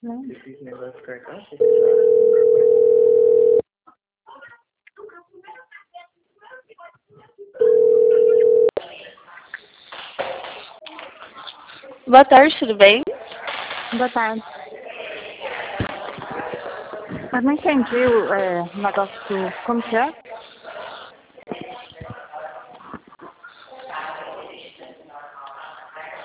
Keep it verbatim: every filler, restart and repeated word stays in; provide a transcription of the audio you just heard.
Não. Esses negócios de cartão, você Boa tarde, tudo bem? Boa tarde. Eu não entendi o é, negócio do... Como que é?